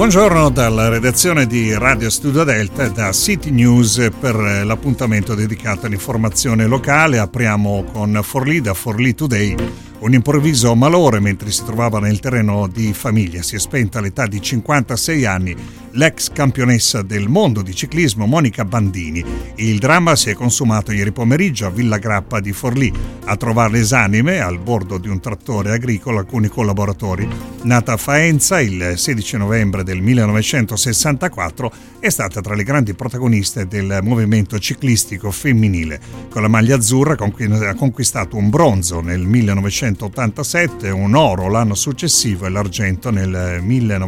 Buongiorno dalla redazione di Radio Studio Delta e da City News per l'appuntamento dedicato all'informazione locale. Apriamo con Forlì, da Forlì Today. Un improvviso malore mentre si trovava nel terreno di famiglia. Si è spenta all'età di 56 anni l'ex campionessa del mondo di ciclismo Monica Bandini. Il dramma si è consumato ieri pomeriggio a Villa Grappa di Forlì. A trovare l'esanime al bordo di un trattore agricolo alcuni collaboratori. Nata a Faenza il 16 novembre del 1964, è stata tra le grandi protagoniste del movimento ciclistico femminile. Con la maglia azzurra ha conquistato un bronzo nel 1987, un oro l'anno successivo e l'argento nel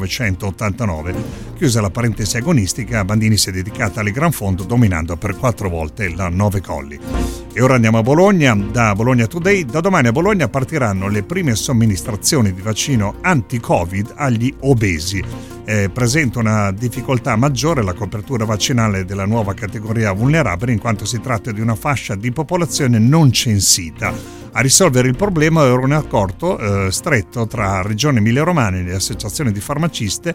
1989. Chiusa la parentesi agonistica, Bandini si è dedicata alle gran fondo dominando per 4 volte la Nove Colli. E ora andiamo a Bologna, da Bologna Today. Da domani a Bologna partiranno le prime somministrazioni di vaccino anti-Covid agli obesi. Presenta una difficoltà maggiore la copertura vaccinale della nuova categoria vulnerabile, in quanto si tratta di una fascia di popolazione non censita. A risolvere il problema era un accordo stretto tra Regione Emilia-Romagna e le associazioni di farmaciste,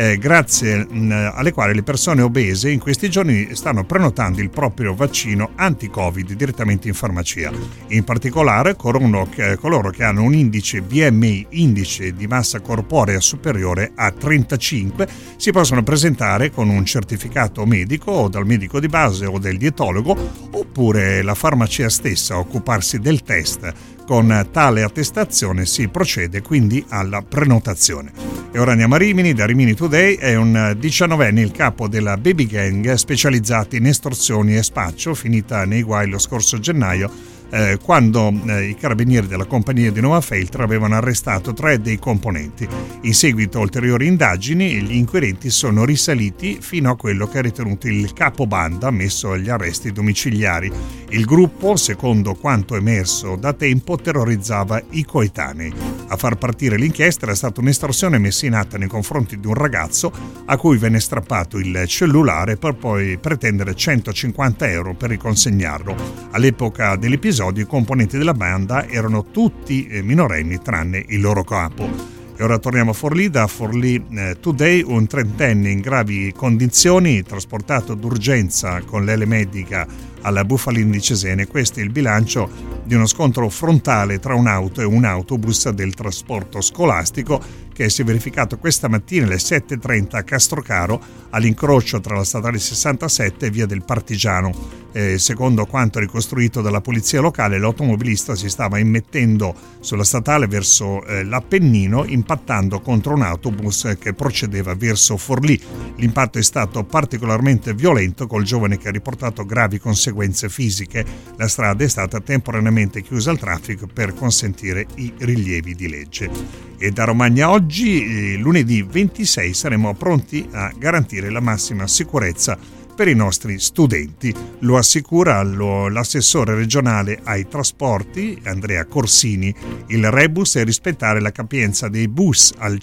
grazie alle quali le persone obese in questi giorni stanno prenotando il proprio vaccino anti-Covid direttamente in farmacia. In particolare coloro che hanno un indice BMI, indice di massa corporea superiore a 35, si possono presentare con un certificato medico o dal medico di base o del dietologo, oppure la farmacia stessa occuparsi del test. Con tale attestazione si procede quindi alla prenotazione. E ora andiamo a Rimini. Da Rimini Today. È un 19enne il capo della baby gang specializzata in estorsioni e spaccio, finita nei guai lo scorso gennaio, quando i carabinieri della compagnia di Nova Feltre avevano arrestato 3 dei componenti. In seguito a ulteriori indagini, gli inquirenti sono risaliti fino a quello che è ritenuto il capobanda messo agli arresti domiciliari. Il gruppo, secondo quanto emerso da tempo, terrorizzava i coetanei. A far partire l'inchiesta era stata un'estorsione messa in atto nei confronti di un ragazzo a cui venne strappato il cellulare per poi pretendere 150 euro per riconsegnarlo. All'epoca dell'episodio i componenti della banda erano tutti minorenni tranne il loro capo. E ora torniamo a Forlì. Da Forlì Today. Un 30enne in gravi condizioni trasportato d'urgenza con l'ele medica alla Bufalin di Cesena. Questo è il bilancio di uno scontro frontale tra un'auto e un autobus del trasporto scolastico che si è verificato questa mattina alle 7:30 a Castrocaro, all'incrocio tra la statale 67 e via del Partigiano. Secondo quanto ricostruito dalla polizia locale, l'automobilista si stava immettendo sulla statale verso l'Appennino, impattando contro un autobus che procedeva verso Forlì. L'impatto è stato particolarmente violento, col giovane che ha riportato gravi conseguenze fisiche. La strada è stata temporaneamente chiusa al traffico per consentire i rilievi di legge. E da Romagna oggi, lunedì 26, saremo pronti a garantire la massima sicurezza per i nostri studenti. Lo assicura l'assessore regionale ai trasporti Andrea Corsini. Il rebus è rispettare la capienza dei bus al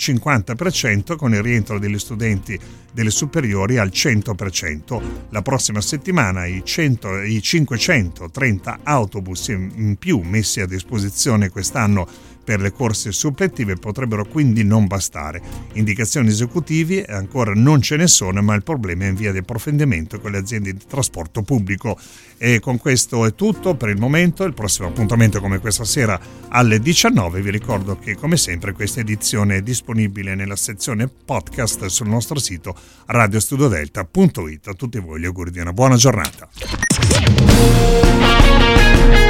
50% con il rientro degli studenti delle superiori al 100%. La prossima settimana i 530 autobus in più messi a disposizione quest'anno per le corse suppletive potrebbero quindi non bastare. Indicazioni esecutive ancora non ce ne sono, ma il problema è in via di approfondimento con le aziende di trasporto pubblico. E con questo è tutto per il momento. Il prossimo appuntamento come questa sera alle 19. Vi ricordo che come sempre questa edizione è disponibile nella sezione podcast sul nostro sito radiostudiodelta.it. A tutti voi gli auguri di una buona giornata.